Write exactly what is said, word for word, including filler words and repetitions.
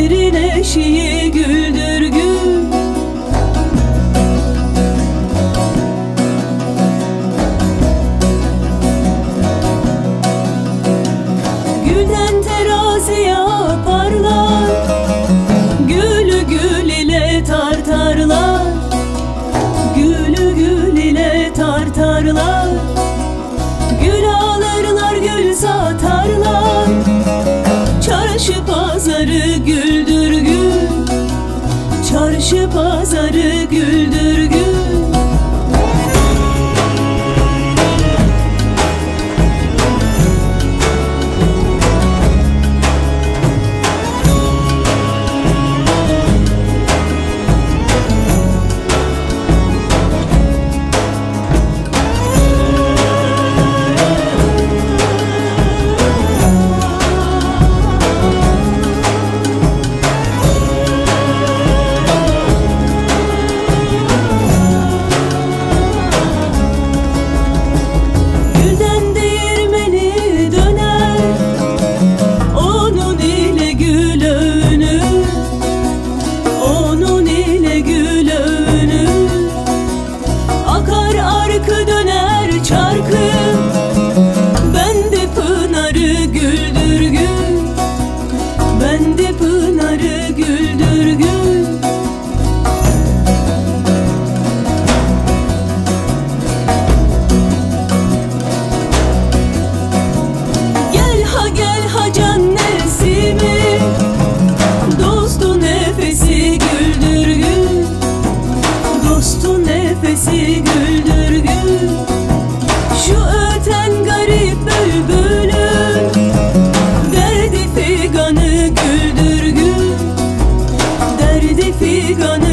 şirin eşiği güldür gül. Gülden terazi yaparlar, gülü gül ile tartarlar, gülü gül ile tartarlar. Gül alırlar, gül satarlar, çarşı pazarı güldür gül, çarşı pazarı güldür gül. Bende pınarı güldür gül. Gel ha gel ha can nesimi, dostun nefesi güldür gül, dostun nefesi güldür gül. Şu öten garip bülbülün derdi figanı güldür gül, derdi figanı